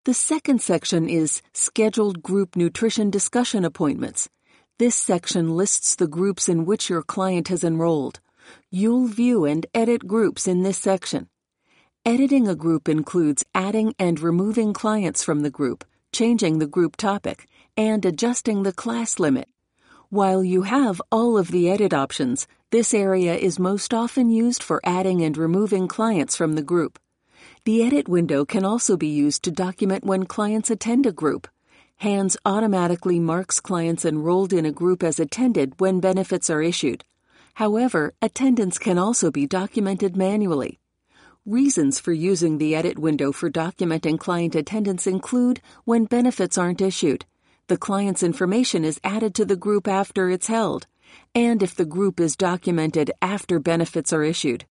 The second section is Scheduled Group Nutrition Discussion Appointments. This section lists the groups in which your client has enrolled. You'll view and edit groups in this section. Editing a group includes adding and removing clients from the group, changing the group topic, and adjusting the class limit. While you have all of the edit options, this area is most often used for adding and removing clients from the group. The edit window can also be used to document when clients attend a group. HANDS automatically marks clients enrolled in a group as attended when benefits are issued. However, attendance can also be documented manually. Reasons for using the edit window for documenting client attendance include when benefits aren't issued, the client's information is added to the group after it's held, and if the group is documented after benefits are issued.